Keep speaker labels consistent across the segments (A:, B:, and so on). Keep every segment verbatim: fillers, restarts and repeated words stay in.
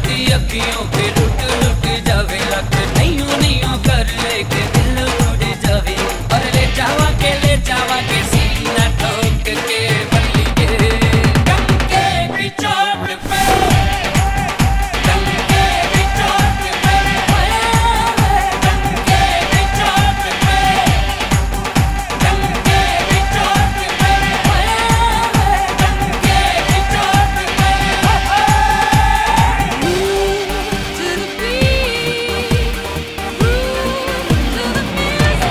A: दी अखियों पे लुट लुट जावे लग नहीं नहीं कर लेके दिल उड़ जावे और ले जावा के ले जावा के सीना ठोक के बल्ली के डंके की चोट पे डंके की चोट पे डंके की चोट पे डंके की चोट पे डंके की चोट पे to the beat, to the music.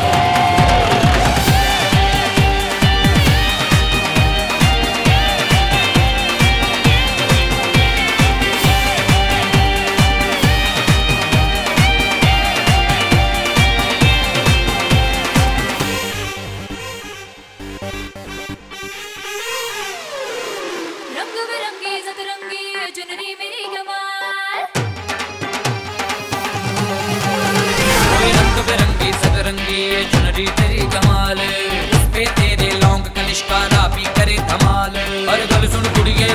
A: रंग बिरंगी सतरंगी चुनरी मेरी कमाल कोई रंग बिरंगी सतरंगी चुनरी तेरी कमाल इस पे तेरे लौंग कनिष्का रापी करे धमाल और गल सुन कुड़िए